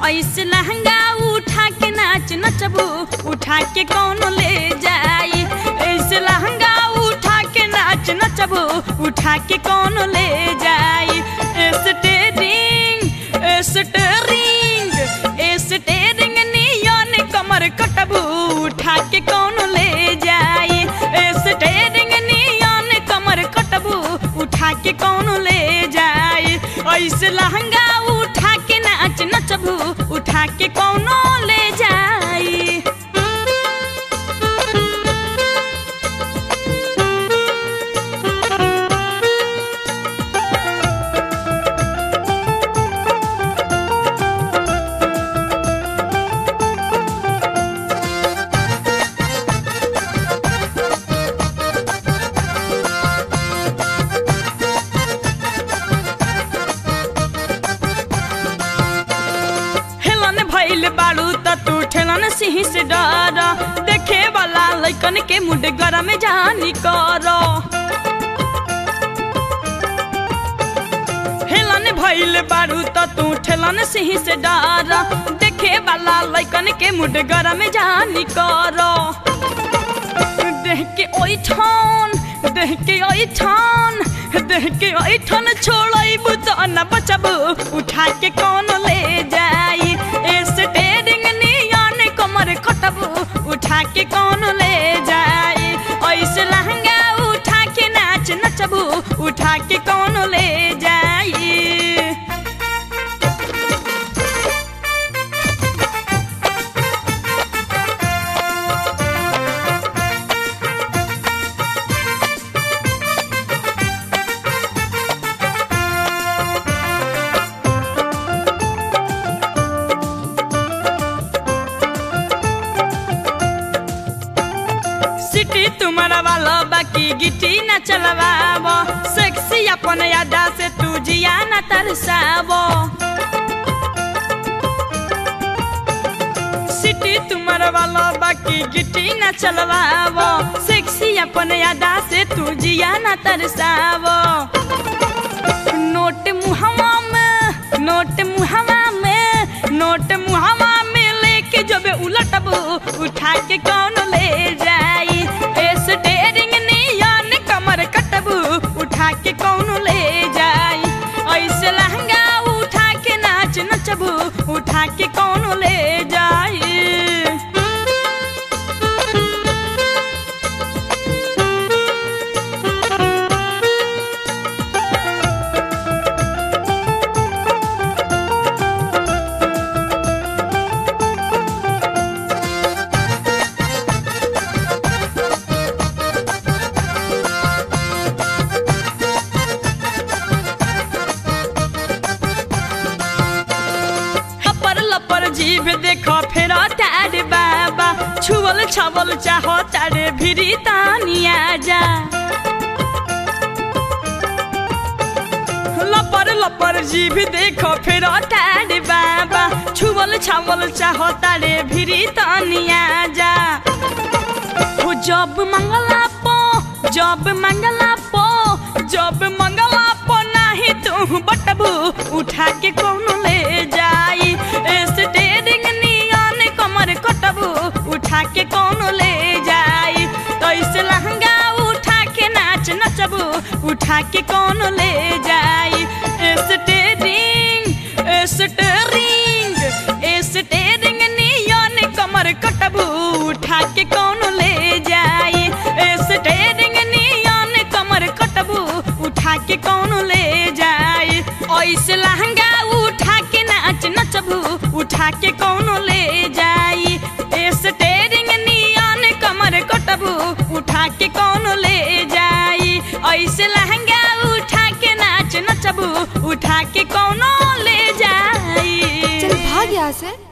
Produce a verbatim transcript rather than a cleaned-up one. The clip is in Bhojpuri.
ऐसे लहंगा उठा के नाच नचबू उठा के कौन ले जाई। ऐसे लहंगा उठा के नाच नचबू उठा के कौन ले जाई। स्टेरिंग स्टेरिंग स्टेरिंग नियन कमर कटबू उठा के कौन ले जाई। स्टेरिंग नियन कमर कटबू उठा के कौन ले जाई। ऐसे लहंगा उठा के नाच नचबू उठा के कौन ले जाई। बाड़ू त तू ठेलन सिंह से डर देखे वाला लइकन के मुंड गरम में जानी कर। हेलन भइल बाड़ू त तू ठेलन सिंह से डर देखे वाला लइकन के मुंड गरम में जानी कर। देख के ओई ठान देख के ओई ठान देख के ओई ठान छोड़ाइबू त न बचबू उठा के कौन ले जाई। स्टेरिंग नियन कमर कटबू उठा के कौन ले जाई। ऐसे लहंगा उठा के नाच नचबू उठा के कौन ले जाई। तुम्हारा वाला बाकी गिटी न चलवावो सेक्सी अपन यादा से तू जिया न तरसावो। सिटी तुम्हारा वाला बाकी गिटी न चलवावो सेक्सी अपन यादा से तू जिया न तरसावो। नोट मुहवा में नोट मुहवा में नोट मुहवा में लेके जब उलटबू उठा के कौन ले जाई। स्टेरिंग नियन कमर कटबू उठा के कौन ले जाई। ऐसे लहंगा उठा के नाच नचबू उठा के कौन ले जाई। जीभ देखो फिर तारे बाबा छुअल छवल चाहो तारे भिरी तानिया जा। लपर लपर जीभ देखो फिर तारे बाबा छुअल छवल चाहो तारे भिरी तानिया जा। हो जब मंगला पो जब मंगला पो जब मंगला पो नाही तू बटबू उठा के कौन ले जाई। स्टेरिंग नियन कमर कटबू उठा के कौन ले जाई। तो इस लहंगा उठा के नाच नचबू उठा के कौन ले जाई। स्टेरिंग स्टेरिंग स्टेरिंग नियन कमर कटबू उठा के कौन ले जाई। स्टेरिंग नियन कमर कटबू उठा के कौन ले जाई। ऐसे लहंगा उठा के नाच नचबू उठा के कौन ले जाई। स्टेरिंग नियन कमर कटबू उठा के कौन ले जाई। ऐसे लहंगा उठा के नाच नचबू उठा के कौन ले जाई। चल भाग यहाँ से।